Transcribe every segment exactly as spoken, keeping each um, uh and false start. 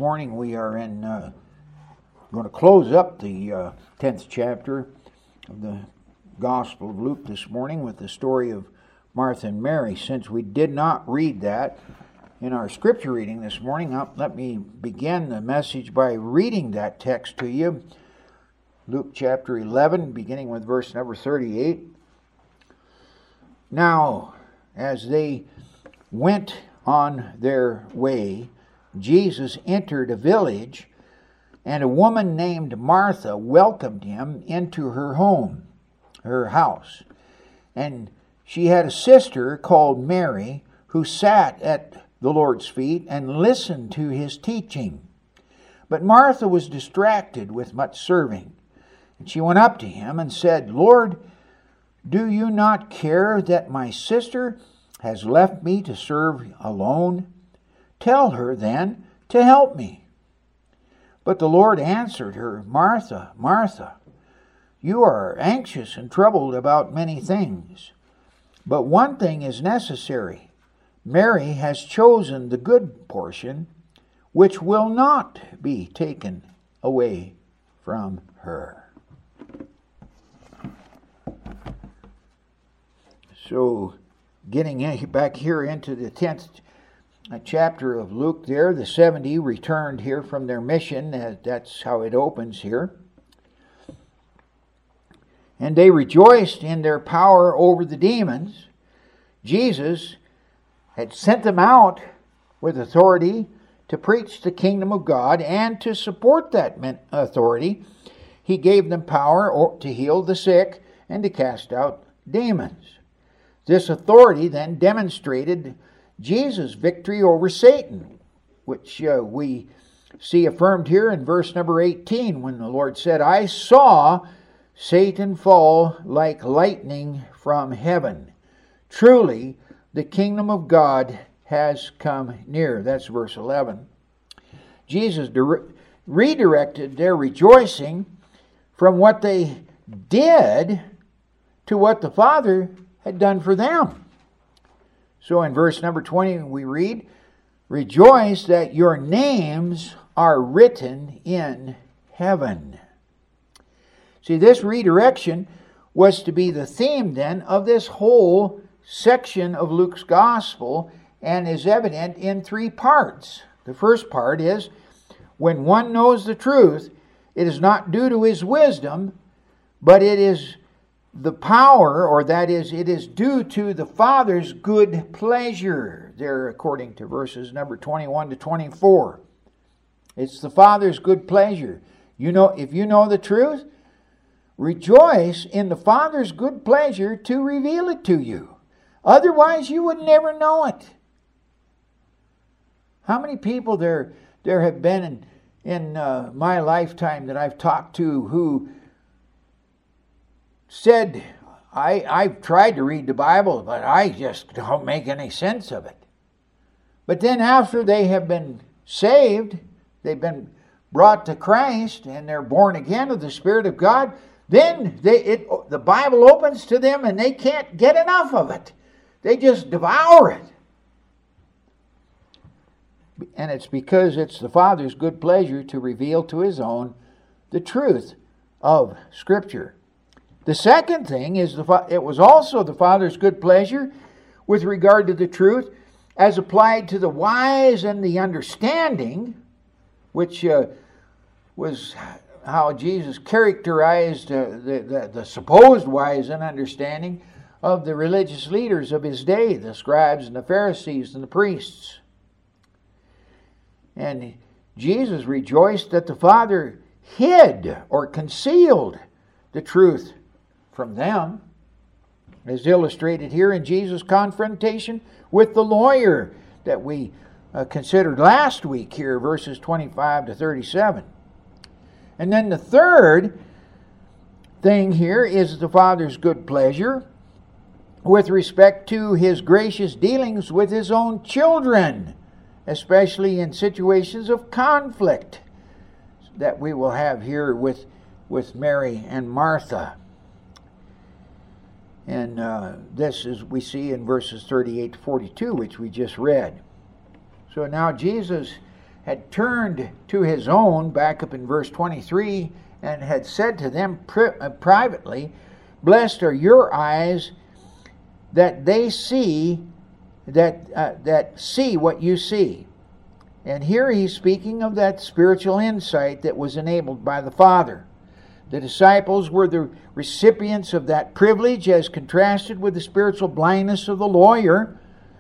morning we are in uh, going to close up the uh, tenth chapter of the Gospel of Luke this morning with the story of Martha and Mary. Since we did not read that in our scripture reading this morning, uh, let me begin the message by reading that text to you. Luke chapter eleven, beginning with verse number thirty-eight. Now, as they went on their way, Jesus entered a village, and a woman named Martha welcomed him into her home, her house. And she had a sister called Mary, who sat at the Lord's feet and listened to his teaching. But Martha was distracted with much serving. And she went up to him and said, "Lord, do you not care that my sister has left me to serve alone? Tell her then to help me." But the Lord answered her, "Martha, Martha, you are anxious and troubled about many things, but one thing is necessary. Mary has chosen the good portion, which will not be taken away from her." So, getting back here into the tenth chapter of Luke there, the seventy returned here from their mission. That's how it opens here. And they rejoiced in their power over the demons. Jesus had sent them out with authority to preach the kingdom of God, and to support that authority, he gave them power to heal the sick and to cast out demons. This authority then demonstrated Jesus' victory over Satan, which uh, we see affirmed here in verse number eighteen, when the Lord said, "I saw Satan fall like lightning from heaven. Truly, the kingdom of God has come near." That's verse eleven. Jesus dire- redirected their rejoicing from what they did to what the Father had done for them. So in verse number twenty we read, "Rejoice that your names are written in heaven." See, this redirection was to be the theme then of this whole section of Luke's Gospel, and is evident in three parts. The first part is, when one knows the truth, it is not due to his wisdom, but it is the power, or that is, it is due to the Father's good pleasure. There, according to verses number twenty-one to twenty-four. It's the Father's good pleasure. You know, if you know the truth, rejoice in the Father's good pleasure to reveal it to you. Otherwise, you would never know it. How many people there there have been in, in uh, my lifetime that I've talked to who said, I, I've tried to read the Bible, but I just don't make any sense of it. But then after they have been saved, they've been brought to Christ, and they're born again of the Spirit of God, then they, it, the Bible opens to them and they can't get enough of it. They just devour it. And it's because it's the Father's good pleasure to reveal to His own the truth of Scripture. The second thing is the, it was also the Father's good pleasure with regard to the truth as applied to the wise and the understanding, which uh, was how Jesus characterized uh, the, the, the supposed wise and understanding of the religious leaders of his day, the scribes and the Pharisees and the priests. And Jesus rejoiced that the Father hid or concealed the truth from them, as illustrated here in Jesus' confrontation with the lawyer that we uh, considered last week here, verses twenty-five to thirty-seven. And then the third thing here is the Father's good pleasure with respect to His gracious dealings with His own children, especially in situations of conflict that we will have here with, with Mary and Martha. And uh, this is we see in verses thirty-eight to forty-two, which we just read. So now Jesus had turned to his own, back up in verse twenty-three, and had said to them pri- uh, privately, "Blessed are your eyes that they see, that uh, that see what you see." And here he's speaking of that spiritual insight that was enabled by the Father. The disciples were the recipients of that privilege as contrasted with the spiritual blindness of the lawyer.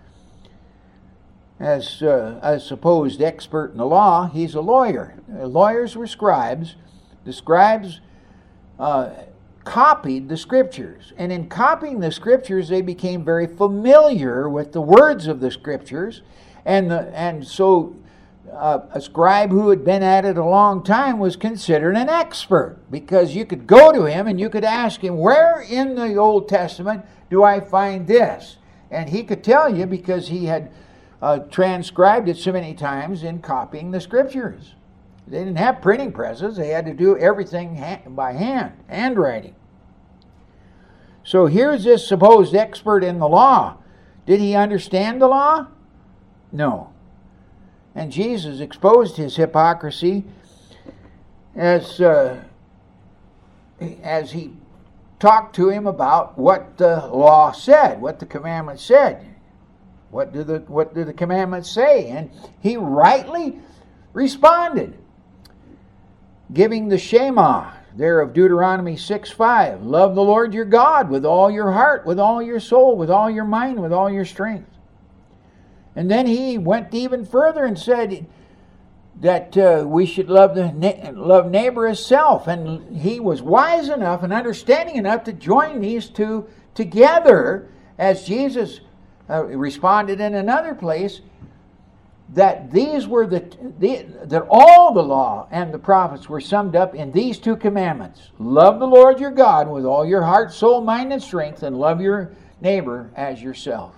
As uh, a supposed expert in the law, he's a lawyer. Uh, lawyers were scribes. The scribes uh, copied the Scriptures. And in copying the Scriptures, they became very familiar with the words of the Scriptures. And, the, and so uh, a scribe who had been at it a long time was considered an expert, because you could go to him and you could ask him, where in the Old Testament do I find this? And he could tell you, because he had uh, transcribed it so many times in copying the Scriptures. They didn't have printing presses. They had to do everything ha- by hand, handwriting. So here's this supposed expert in the law. Did he understand the law? No. And Jesus exposed his hypocrisy as, uh, as he talked to him about what the law said, what the commandments said. What do the, what do the commandments say? And he rightly responded, giving the Shema there of Deuteronomy six five. Love the Lord your God with all your heart, with all your soul, with all your mind, with all your strength. And then he went even further and said that uh, we should love the na- love neighbor as self. And he was wise enough and understanding enough to join these two together, as Jesus uh, responded in another place, that these were the, the that all the law and the prophets were summed up in these two commandments. Love the Lord your God with all your heart, soul, mind, and strength, and love your neighbor as yourself.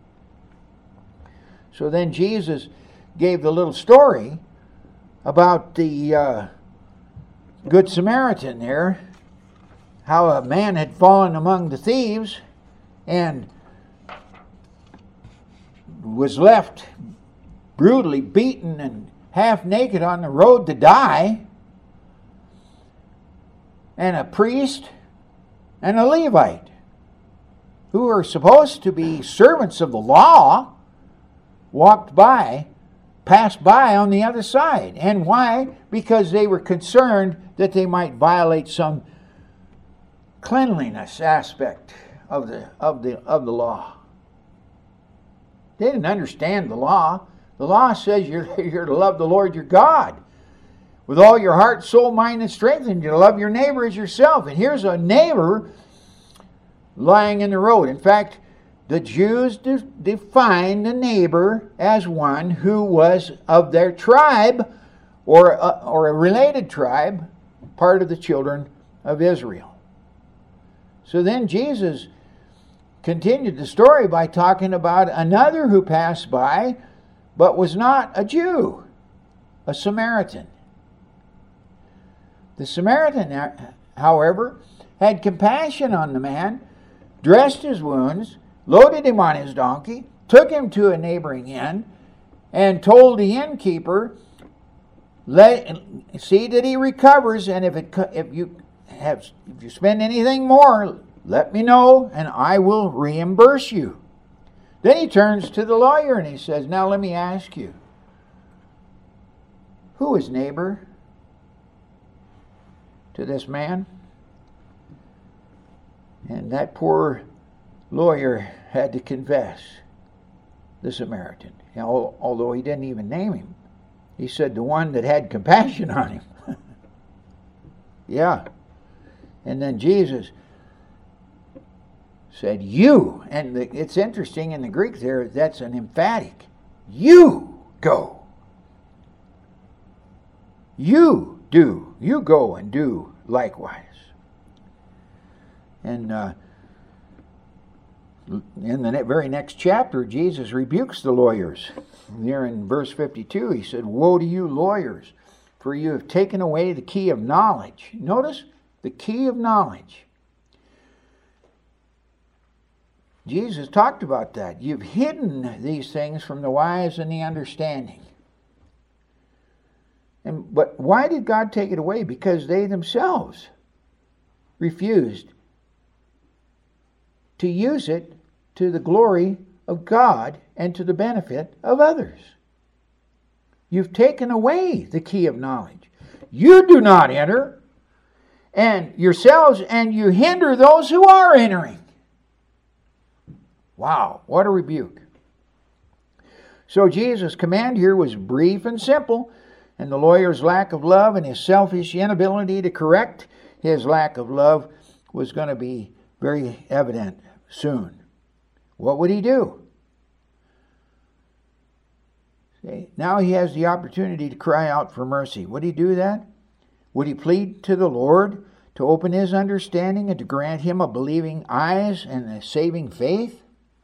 So then Jesus gave the little story about the uh, Good Samaritan there, how a man had fallen among the thieves and was left brutally beaten and half naked on the road to die, and a priest and a Levite, who are supposed to be servants of the law, walked by, passed by on the other side. And why? Because they were concerned that they might violate some cleanliness aspect of the of the of the law. They didn't understand the law. The law says you're, you're to love the Lord your God with all your heart, soul, mind, and strength, and you're to love your neighbor as yourself. And here's a neighbor lying in the road. In fact, the Jews de- defined the neighbor as one who was of their tribe, or a, or a related tribe, part of the children of Israel. So then Jesus continued the story by talking about another who passed by, but was not a Jew, a Samaritan. The Samaritan, however, had compassion on the man, dressed his wounds, loaded him on his donkey, took him to a neighboring inn, and told the innkeeper, "Let see that he recovers, and if it if you have if you spend anything more, let me know, and I will reimburse you." Then he turns to the lawyer and he says, "Now let me ask you, who is neighbor to this man?" And that poor lawyer had to confess the Samaritan. You know, although he didn't even name him. He said the one that had compassion on him. Yeah. And then Jesus said, "You," and the, it's interesting in the Greek there, that's an emphatic. You go. You do. You go and do likewise. And uh, in the very next chapter, Jesus rebukes the lawyers. There in verse fifty-two, he said, "Woe to you lawyers, for you have taken away the key of knowledge." Notice, the key of knowledge. Jesus talked about that. You've hidden these things from the wise and the understanding. And but why did God take it away? Because they themselves refused to use it to the glory of God and to the benefit of others. You've taken away the key of knowledge. You do not enter, and yourselves, and you hinder those who are entering. Wow, what a rebuke. So Jesus' command here was brief and simple, and the lawyer's lack of love and his selfish inability to correct his lack of love was going to be very evident soon. What would he do? See, now he has the opportunity to cry out for mercy. Would he do that? Would he plead to the Lord to open his understanding and to grant him a believing eyes and a saving faith?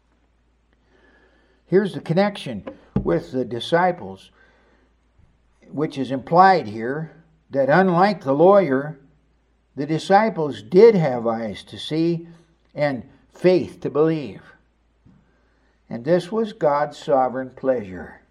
Here's the connection with the disciples, which is implied here, that unlike the lawyer, the disciples did have eyes to see and faith to believe. And this was God's sovereign pleasure.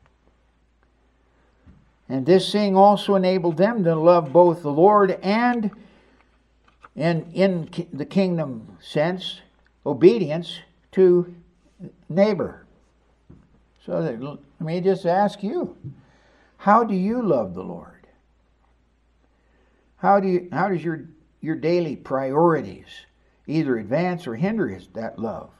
And this seeing also enabled them to love both the Lord and, and in the kingdom sense, obedience to neighbor. So that, let me just ask you, how do you love the Lord? How do you, how does your, your daily priorities either advance or hinder his, that love?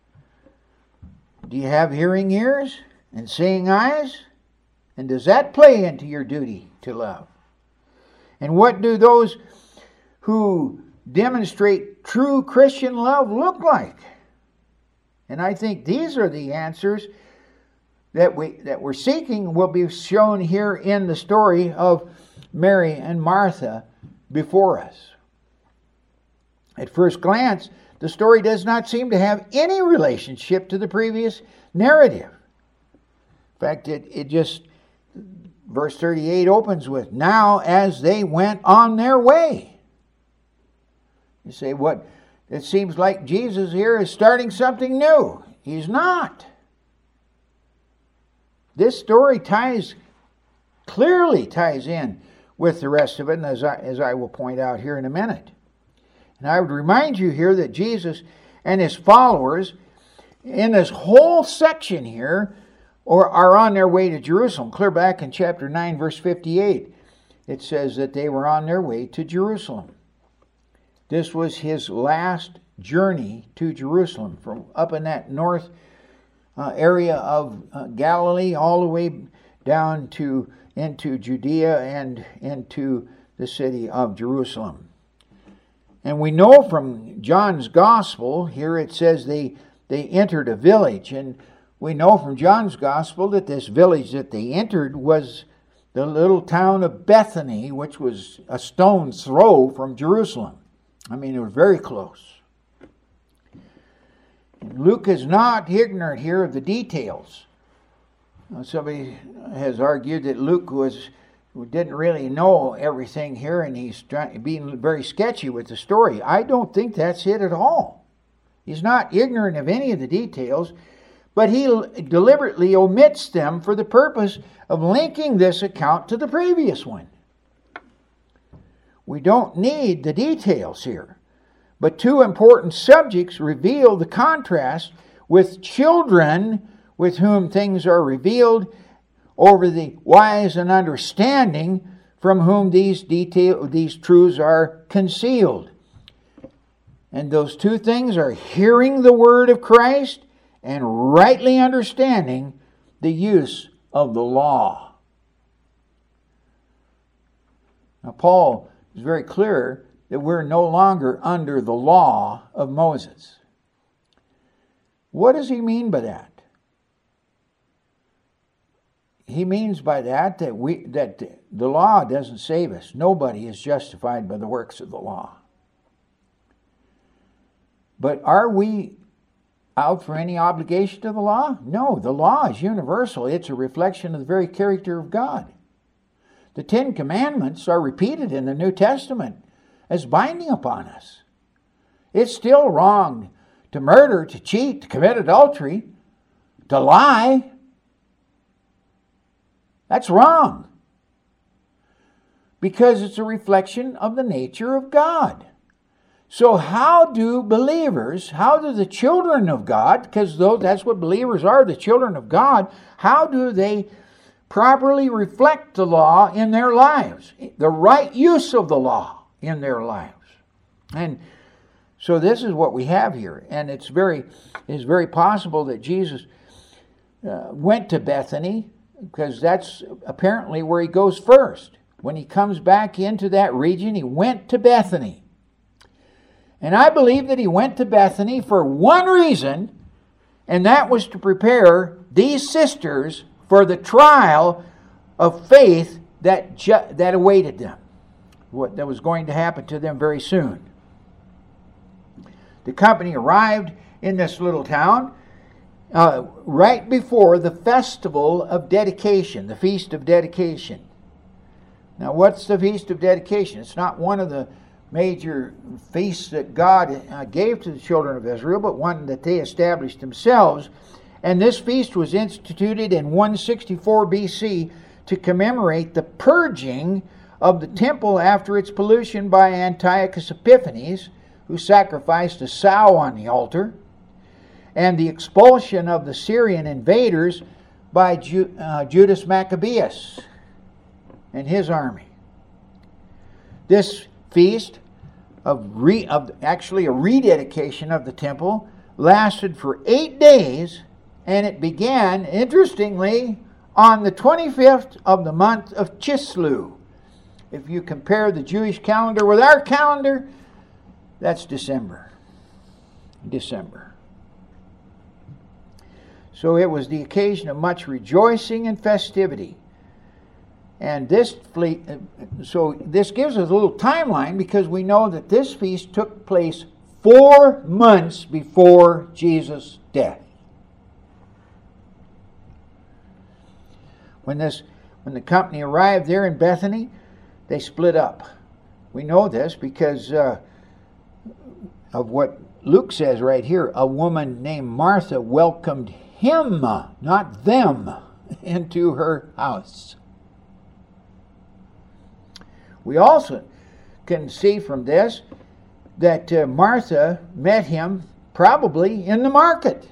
Do you have hearing ears and seeing eyes? And does that play into your duty to love? And what do those who demonstrate true Christian love look like? And I think these are the answers that we that we're seeking will be shown here in the story of Mary and Martha before us. At first glance, the story does not seem to have any relationship to the previous narrative. In fact, it, it just, verse thirty-eight opens with, now as they went on their way. You say, what? It seems like Jesus here is starting something new. He's not. This story ties, clearly ties in with the rest of it, and as I, as I will point out here in a minute. And I would remind you here that Jesus and his followers in this whole section here or are on their way to Jerusalem. Clear back in chapter nine, verse fifty-eight. It says that they were on their way to Jerusalem. This was his last journey to Jerusalem from up in that north uh, area of uh, Galilee all the way down to into Judea and into the city of Jerusalem. And we know from John's gospel, here it says they, they entered a village. And we know from John's gospel that this village that they entered was the little town of Bethany, which was a stone's throw from Jerusalem. I mean, it was very close. And Luke is not ignorant here of the details. Somebody has argued that Luke was didn't really know everything here, and he's trying, being very sketchy with the story. I don't think that's it at all. He's not ignorant of any of the details, but he deliberately omits them for the purpose of linking this account to the previous one. We don't need the details here, but two important subjects reveal the contrast with children with whom things are revealed over the wise and understanding from whom these detail, these truths are concealed. And those two things are hearing the word of Christ and rightly understanding the use of the law. Now, Paul is very clear that we're no longer under the law of Moses. What does he mean by that? He means by that that we that the law doesn't save us. Nobody is justified by the works of the law. But are we out for any obligation to the law? No, the law is universal. It's a reflection of the very character of God. The Ten Commandments are repeated in the New Testament as binding upon us. It's still wrong to murder, to cheat, to commit adultery, to lie. That's wrong. because it's a reflection of the nature of God. So how do believers, how do the children of God, because that's what believers are, the children of God, how do they properly reflect the law in their lives? The right use of the law in their lives. And so this is what we have here. And it's very, it's very possible that Jesus uh, went to Bethany, because that's apparently where he goes first. When he comes back into that region, he went to Bethany. And I believe that he went to Bethany for one reason, and that was to prepare these sisters for the trial of faith that ju- that awaited them, what that was going to happen to them very soon. The company arrived in this little town uh, right before the festival of dedication, the Feast of Dedication. Now, what's the Feast of Dedication? It's not one of the major feasts that God uh, gave to the children of Israel, but one that they established themselves. And this feast was instituted in one sixty-four B C to commemorate the purging of the temple after its pollution by Antiochus Epiphanes, who sacrificed a sow on the altar, and the expulsion of the Syrian invaders by Ju- uh, Judas Maccabeus and his army. This feast of, re- of actually a rededication of the temple lasted for eight days, and it began, interestingly, on the twenty-fifth of the month of Chislev. If you compare the Jewish calendar with our calendar, that's December. December. So it was the occasion of much rejoicing and festivity. And this fleet, so this gives us a little timeline, because we know that this feast took place four months before Jesus' death. When this, when the company arrived there in Bethany, they split up. We know this because uh, of what Luke says right here. A woman named Martha welcomed him, not them, into her house. We also can see from this that uh, Martha met him probably in the market,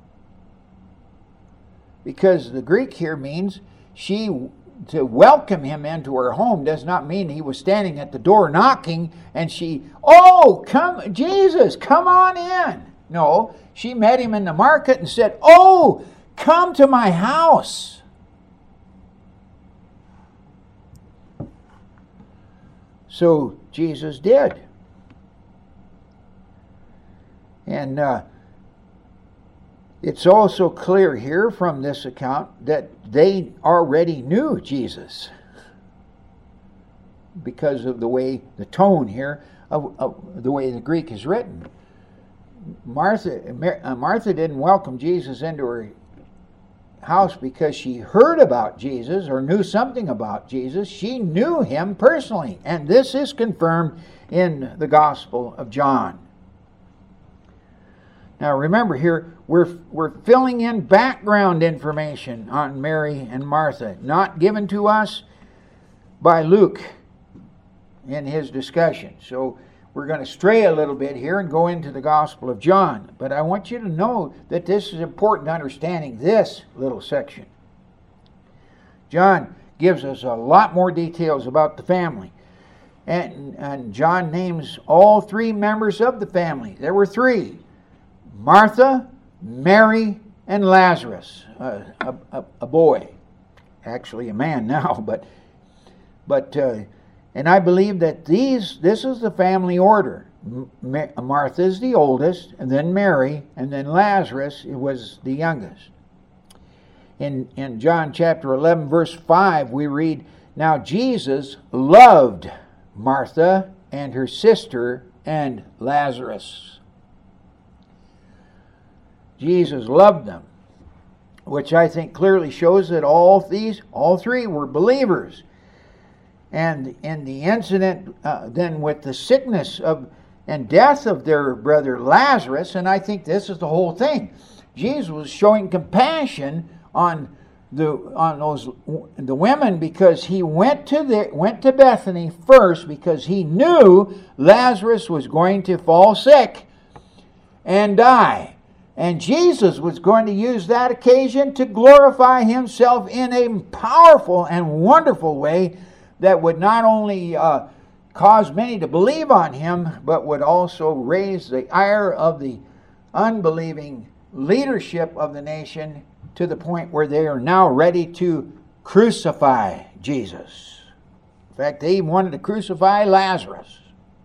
because the Greek here means she, to welcome him into her home does not mean he was standing at the door knocking and she, oh, come, Jesus, come on in. No, she met him in the market and said, oh, come to my house. So Jesus did. And uh, it's also clear here from this account that they already knew Jesus, because of the way, the tone here, of, of the way the Greek is written. Martha, Martha didn't welcome Jesus into her house because she heard about Jesus or knew something about Jesus. She knew him personally, and this is confirmed in the Gospel of John. Now remember here, we're, we're filling in background information on Mary and Martha, not given to us by Luke in his discussion. So we're going to stray a little bit here and go into the Gospel of John. But I want you to know that this is important to understanding this little section. John gives us a lot more details about the family. And, and John names all three members of the family. There were three: Martha, Mary, and Lazarus, uh, a, a, a boy. Actually a man now, but... but uh, And I believe that these, this is the family order. Ma- Martha is the oldest, and then Mary, and then Lazarus was the youngest. In, in John chapter eleven, verse five, we read, "Now Jesus loved Martha and her sister and Lazarus." Jesus loved them, which I think clearly shows that all these, all three were believers. And in the incident uh, then with the sickness of and death of their brother Lazarus, and I think this is the whole thing, Jesus was showing compassion on the on those the women, because he went to the went to Bethany first, because he knew Lazarus was going to fall sick and die. And Jesus was going to use that occasion to glorify himself in a powerful and wonderful way that would not only uh, cause many to believe on him, but would also raise the ire of the unbelieving leadership of the nation to the point where they are now ready to crucify Jesus. In fact, they even wanted to crucify Lazarus.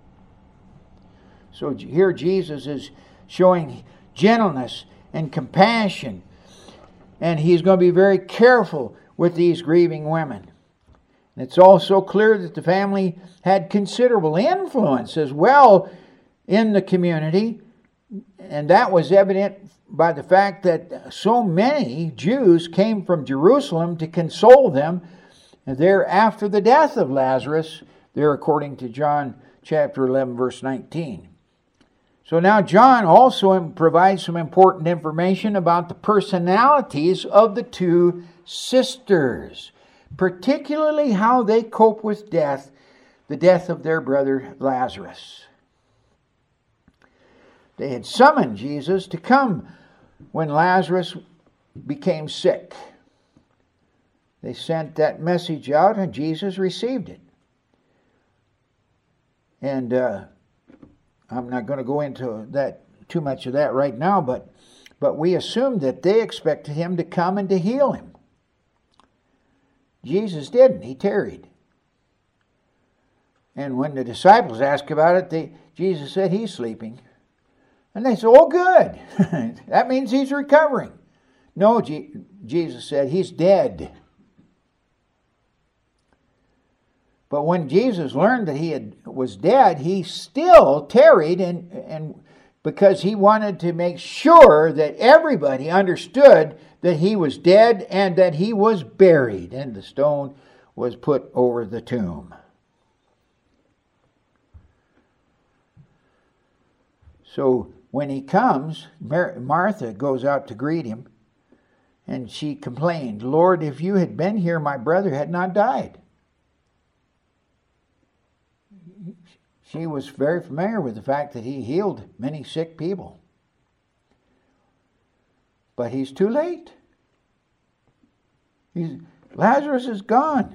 So here Jesus is showing gentleness and compassion, and he's going to be very careful with these grieving women. And it's also clear that the family had considerable influence as well in the community, and that was evident by the fact that so many Jews came from Jerusalem to console them there after the death of Lazarus, there according to John chapter eleven, verse nineteen. So now John also provides some important information about the personalities of the two sisters, particularly how they cope with death, the death of their brother Lazarus. They had summoned Jesus to come when Lazarus became sick. They sent that message out and Jesus received it. And uh, I'm not going to go into that too much of that right now, but but we assumed that they expected him to come and to heal him. Jesus didn't. He tarried. And when the disciples asked about it, they, Jesus said, he's sleeping. And they said, oh, good. That means he's recovering. No, G- Jesus said, he's dead. But when Jesus learned that he had, was dead, he still tarried, and, and because he wanted to make sure that everybody understood that he was dead and that he was buried, and the stone was put over the tomb. So when he comes, Mar- Martha goes out to greet him, and she complained, Lord, if you had been here, my brother had not died. She was very familiar with the fact that he healed many sick people. But he's too late. He's, Lazarus is gone.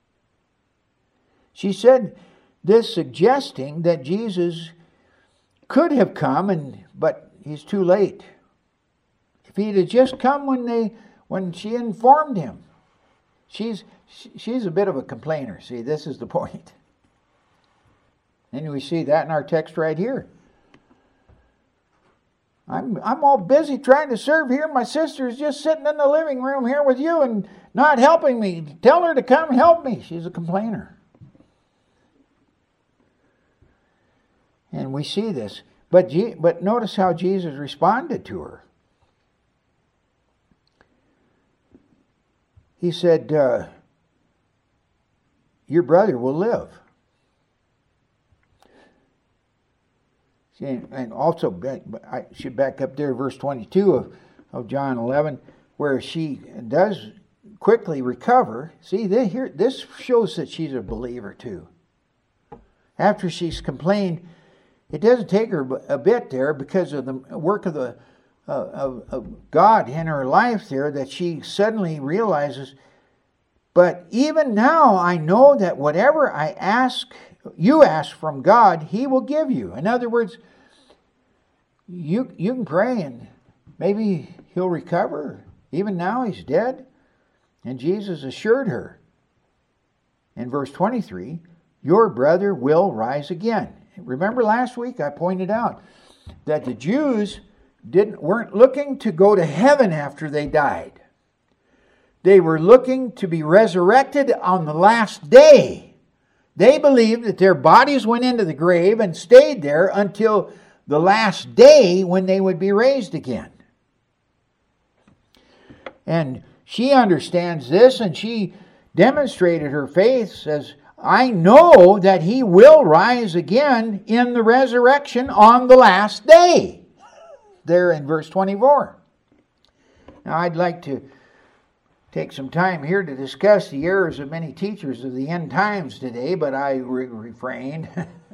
She said this, suggesting that Jesus could have come, and but he's too late. If he'd have just come when they when she informed him. She's she's a bit of a complainer. See, this is the point. And we see that in our text right here. I'm I'm all busy trying to serve here. My sister's just sitting in the living room here with you and not helping me. Tell her to come help me. She's a complainer. And we see this. But, but notice how Jesus responded to her. He said, uh, your brother will live. And also, I should back up there, verse twenty-two of, of John eleven, where she does quickly recover. See, they, here, this shows that she's a believer too. After she's complained, it doesn't take her a bit there because of the work of the uh, of, of God in her life there, that she suddenly realizes, but even now I know that whatever I ask, you ask from God, he will give you. In other words, you you can pray and maybe he'll recover. Even now he's dead. And Jesus assured her in verse twenty-three, your brother will rise again. Remember last week I pointed out that the Jews didn't weren't looking to go to heaven after they died. They were looking to be resurrected on the last day. They believed that their bodies went into the grave and stayed there until the last day when they would be raised again. And she understands this, and she demonstrated her faith, says, I know that he will rise again in the resurrection on the last day. There in verse twenty-four. Now I'd like to take some time here to discuss the errors of many teachers of the end times today, but I re- refrained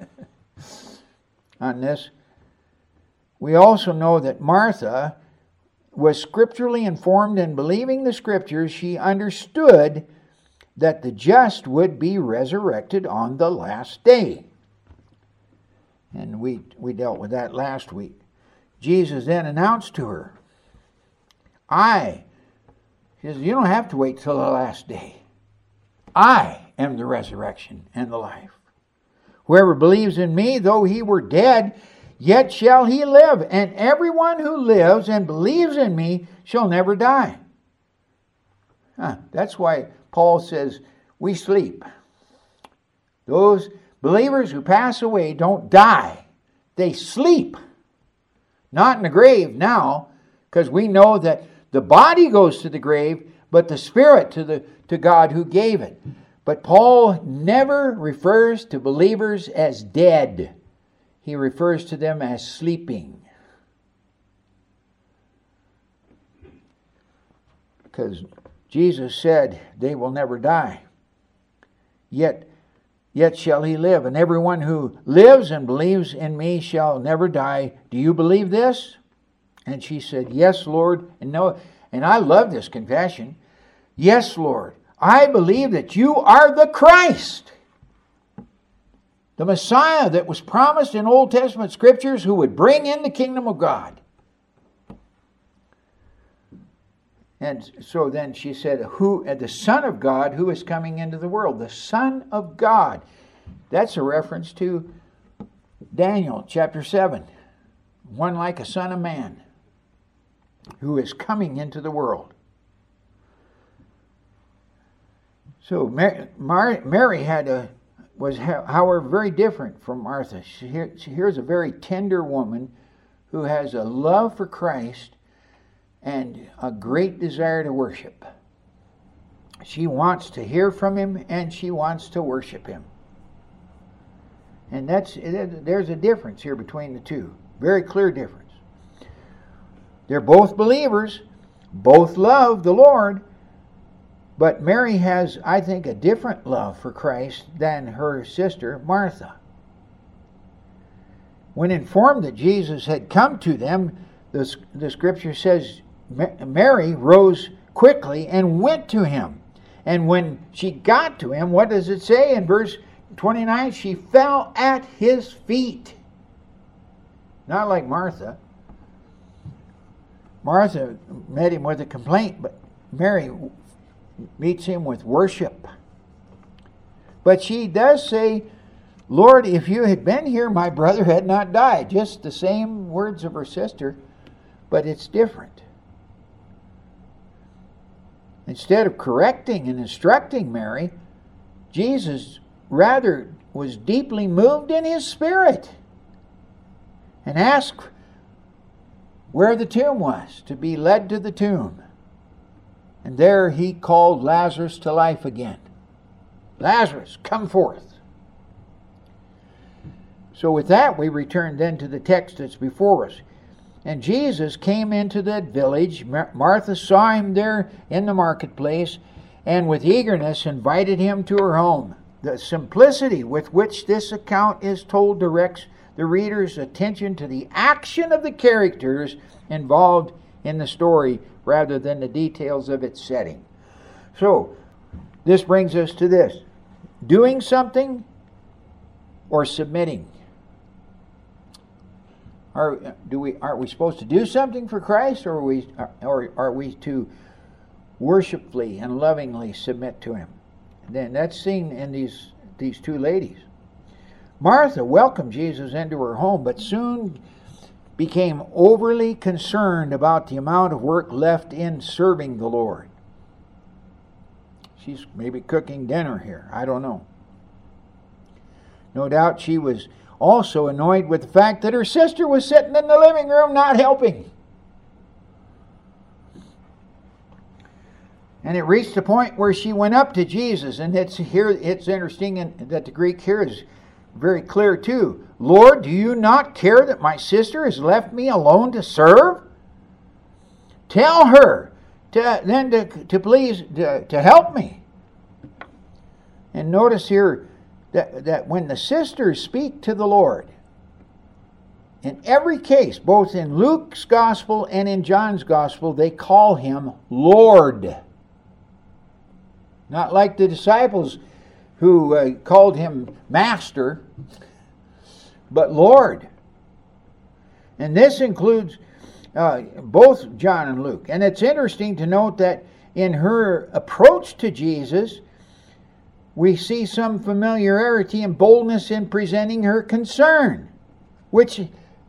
on this. We also know that Martha was scripturally informed, and believing the scriptures, she understood that the just would be resurrected on the last day. And we, we dealt with that last week. Jesus then announced to her, I, he says, you don't have to wait till the last day. I am the resurrection and the life. Whoever believes in me, though he were dead, yet shall he live. And everyone who lives and believes in me shall never die. Huh, that's why Paul says, we sleep. Those believers who pass away don't die. They sleep. Not in the grave now, because we know that the body goes to the grave, but the spirit to the to God who gave it. But Paul never refers to believers as dead. He refers to them as sleeping. Because Jesus said they will never die. Yet, yet shall he live. And everyone who lives and believes in me shall never die. Do you believe this? And she said, yes, Lord. And no, and I love this confession. Yes, Lord. I believe that you are the Christ, the Messiah that was promised in Old Testament scriptures, who would bring in the kingdom of God. And so then she said, "Who, the Son of God who is coming into the world." The Son of God. That's a reference to Daniel chapter seven. One like a son of man who is coming into the world. So Mary, Mary had a was, however, very different from Martha. She, here, she, here's a very tender woman who has a love for Christ and a great desire to worship. She wants to hear from him, and she wants to worship him. And that's there's a difference here between the two. Very clear difference. They're both believers, both love the Lord, but Mary has, I think, a different love for Christ than her sister Martha. When informed that Jesus had come to them, the, the scripture says Mary rose quickly and went to him. And when she got to him, what does it say in verse twenty-nine? She fell at his feet. Not like Martha. Martha met him with a complaint, but Mary meets him with worship. But she does say, Lord, if you had been here, my brother had not died. Just the same words of her sister, but it's different. Instead of correcting and instructing Mary, Jesus rather was deeply moved in his spirit and asked where the tomb was, to be led to the tomb. And there he called Lazarus to life again. Lazarus, come forth. So with that, we return then to the text that's before us. And Jesus came into that village. Martha saw him there in the marketplace, and with eagerness invited him to her home. The simplicity with which this account is told directs the reader's attention to the action of the characters involved in the story rather than the details of its setting. So, this brings us to this. Doing something or submitting. Are do we are we supposed to do something for Christ, or are we or are we to worshipfully and lovingly submit to him? And then that's seen in these these two ladies. Martha welcomed Jesus into her home, but soon became overly concerned about the amount of work left in serving the Lord. She's maybe cooking dinner here. I don't know. No doubt she was also annoyed with the fact that her sister was sitting in the living room not helping. And it reached a point where she went up to Jesus, and it's here. It's interesting that the Greek here is very clear too. Lord, do you not care that my sister has left me alone to serve? Tell her to then to, to please to, to help me. And notice here that, that when the sisters speak to the Lord, in every case, both in Luke's gospel and in John's gospel, they call him Lord. Not like the disciples who uh, called him Master, but Lord. And this includes uh, both John and Luke. And it's interesting to note that in her approach to Jesus, we see some familiarity and boldness in presenting her concern, which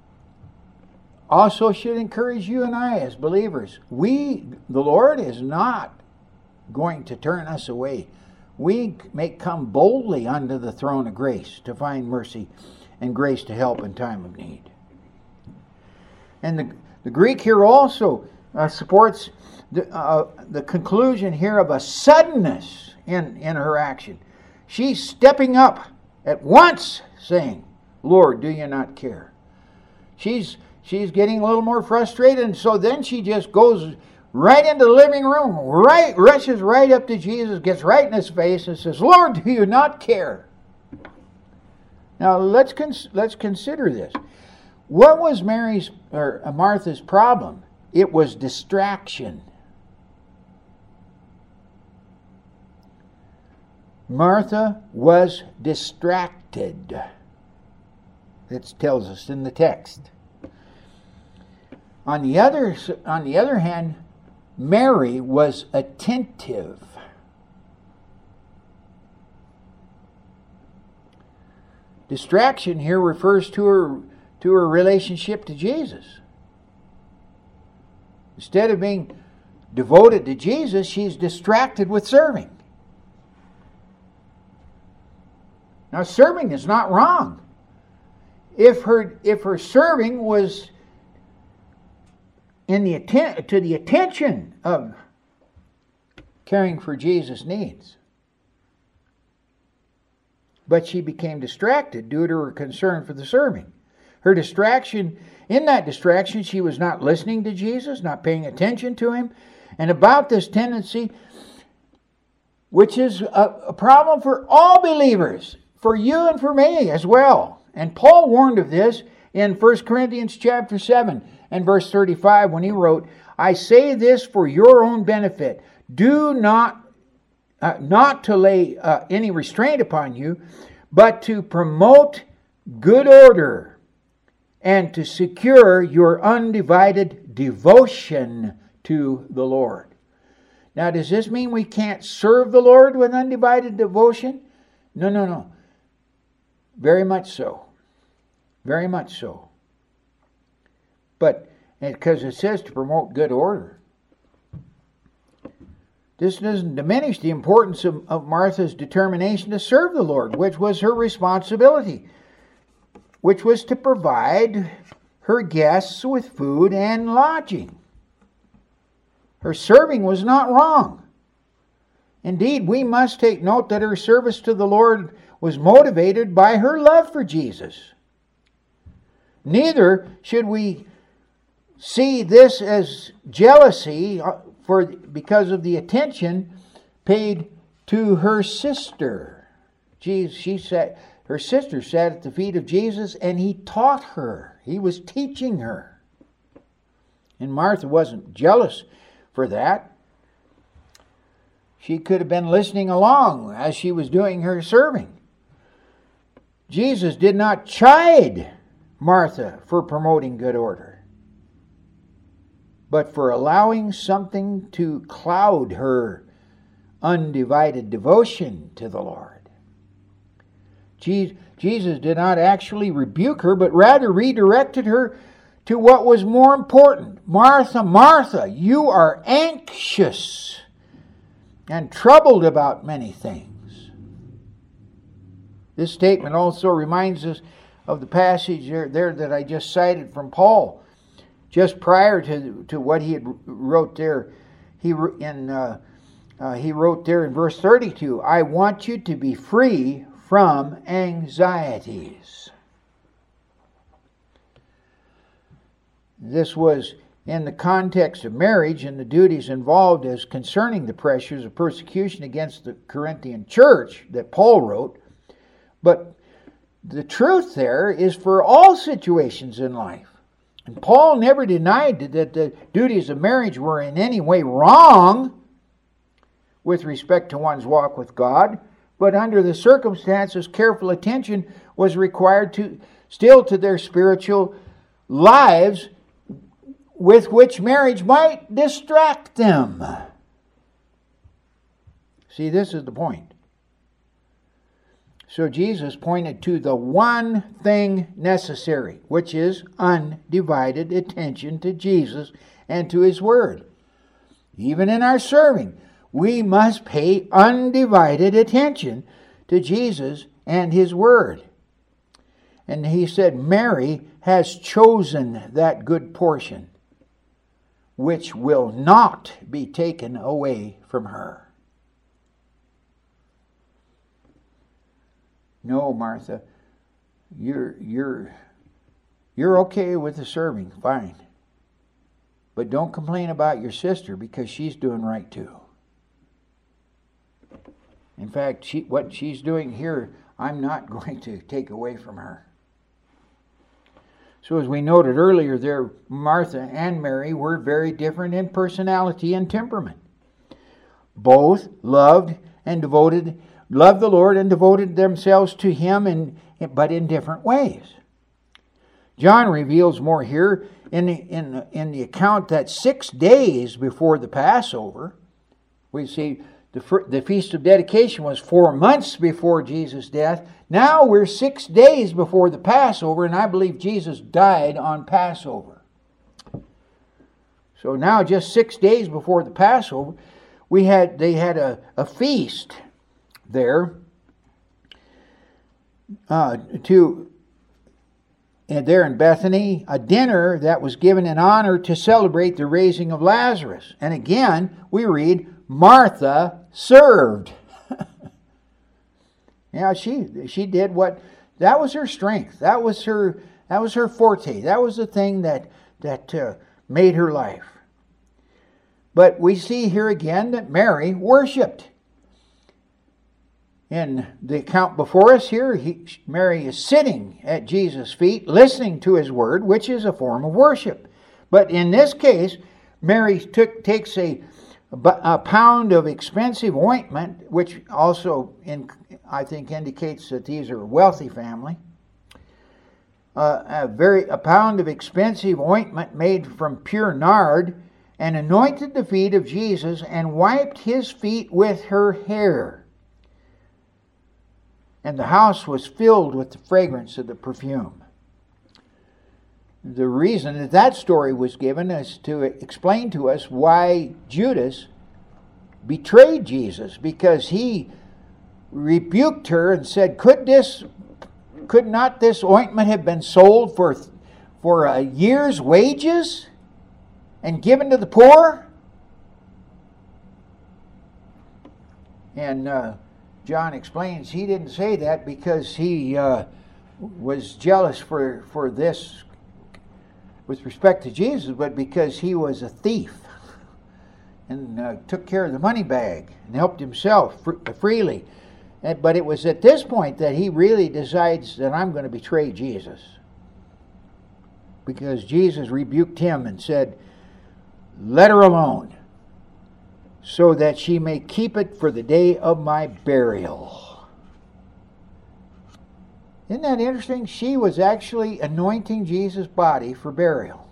also should encourage you and I as believers. We, the Lord is not going to turn us away. We may come boldly unto the throne of grace to find mercy and grace to help in time of need. And the, the Greek here also uh, supports the, uh, the conclusion here of a suddenness in, in her action. She's stepping up at once saying, Lord, do you not care? She's she's getting a little more frustrated, and so then she just goes right into the living room, right, rushes right up to Jesus, gets right in his face and says, Lord, do you not care? Now let's cons- let's consider this. What was Mary's or Martha's problem? It was distraction. Martha was distracted. It tells us in the text. On the other, on the other hand, Mary was attentive. Distraction here refers to her to her relationship to Jesus. Instead of being devoted to Jesus, she's distracted with serving. Now, serving is not wrong. If her if her serving was in the atten- to the attention of caring for Jesus' needs, but she became distracted due to her concern for the serving. Her distraction, in that distraction, she was not listening to Jesus, not paying attention to him, and about this tendency, which is a, a problem for all believers, for you and for me as well. And Paul warned of this in First Corinthians chapter seven and verse thirty-five when he wrote, I say this for your own benefit. Do not, uh, not to lay uh, any restraint upon you, but to promote good order and to secure your undivided devotion to the Lord. Now, does this mean we can't serve the Lord with undivided devotion? No, no, no. Very much so. Very much so. But, because it says to promote good order. This doesn't diminish the importance of, of Martha's determination to serve the Lord, which was her responsibility, which was to provide her guests with food and lodging. Her serving was not wrong. Indeed, we must take note that her service to the Lord was motivated by her love for Jesus. Neither should we see this as jealousy for because of the attention paid to her sister. Jesus, she said, her sister sat at the feet of Jesus and he taught her. He was teaching her. And Martha wasn't jealous for that. She could have been listening along as she was doing her serving. Jesus did not chide Martha for promoting good order, but for allowing something to cloud her undivided devotion to the Lord. Jesus did not actually rebuke her, but rather redirected her to what was more important. Martha, Martha, you are anxious and troubled about many things. This statement also reminds us of the passage there, there that I just cited from Paul, just prior to, to what he had wrote there. He in uh, uh, he wrote there in verse thirty-two, I want you to be free from anxieties. This was in the context of marriage and the duties involved as concerning the pressures of persecution against the Corinthian church that Paul wrote. But the truth there is for all situations in life. And Paul never denied that the duties of marriage were in any way wrong with respect to one's walk with God, but under the circumstances, careful attention was required to still to their spiritual lives, with which marriage might distract them. See, this is the point. So Jesus pointed to the one thing necessary, which is undivided attention to Jesus and to His Word. Even in our serving, we must pay undivided attention to Jesus and His Word. And He said, Mary has chosen that good portion, which will not be taken away from her. No, Martha, you're you're you're okay with the serving, fine. But don't complain about your sister, because she's doing right too. In fact, she, what she's doing here, I'm not going to take away from her. So as we noted earlier there, Martha and Mary were very different in personality and temperament. Both loved and devoted, loved the Lord and devoted themselves to Him, in, but in different ways. John reveals more here in the, in, the, in the account that six days before the Passover, we see the, the Feast of Dedication was four months before Jesus' death. Now we're six days before the Passover, and I believe Jesus died on Passover. So now just six days before the Passover, we had they had a, a feast there uh, to and there in Bethany, a dinner that was given in honor to celebrate the raising of Lazarus. And again, we read, Martha served. Yeah, she she did what that was her strength. That was her that was her forte. That was the thing that that uh, made her life. But we see here again that Mary worshipped. In the account before us here, he, Mary is sitting at Jesus' feet, listening to His Word, which is a form of worship. But in this case, Mary took, takes a, a pound of expensive ointment, which also, in, I think, indicates that these are a wealthy family. Uh, a very a pound of expensive ointment made from pure nard, and anointed the feet of Jesus and wiped His feet with her hair. And the house was filled with the fragrance of the perfume. The reason that that story was given is to explain to us why Judas betrayed Jesus, because he rebuked her and said, "Could this, could not this ointment have been sold for for a year's wages and given to the poor?" And uh, John explains he didn't say that because he uh, was jealous for, for this with respect to Jesus, but because he was a thief and uh, took care of the money bag and helped himself fr- freely. And, but it was at this point that he really decides that I'm going to betray Jesus, because Jesus rebuked him and said, "Let her alone, so that she may keep it for the day of my burial." Isn't that interesting? She was actually anointing Jesus' body for burial.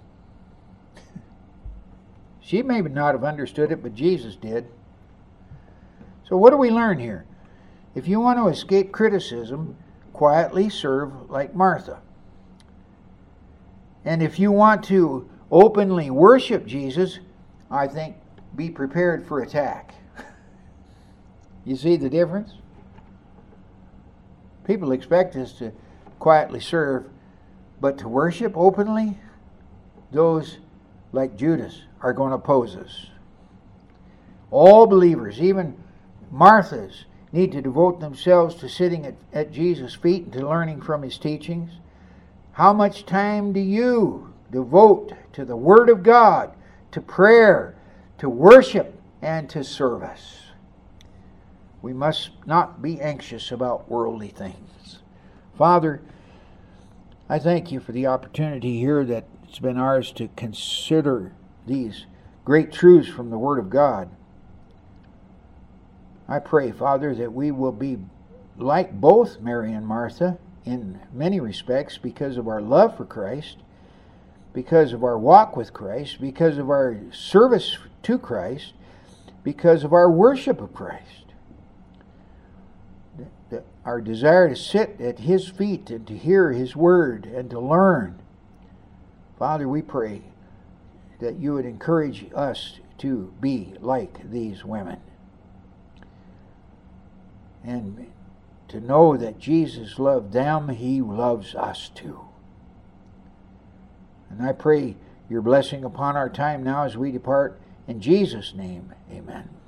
She may not have understood it, but Jesus did. So what do we learn here? If you want to escape criticism, quietly serve like Martha. And if you want to openly worship Jesus, I think be prepared for attack. You see the difference? People expect us to quietly serve, but to worship openly, those like Judas are going to oppose us. All believers, even Marthas, need to devote themselves to sitting at, at Jesus' feet and to learning from His teachings. How much time do you devote to the Word of God, to prayer, to worship, and to service. We must not be anxious about worldly things. Father, I thank you for the opportunity here that it's been ours to consider these great truths from the Word of God. I pray, Father, that we will be like both Mary and Martha in many respects because of our love for Christ, because of our walk with Christ, because of our service to Christ, because of our worship of Christ. That our desire to sit at His feet and to hear His Word and to learn. Father, we pray that you would encourage us to be like these women. And to know that Jesus loved them, He loves us too. And I pray your blessing upon our time now as we depart. In Jesus' name, amen.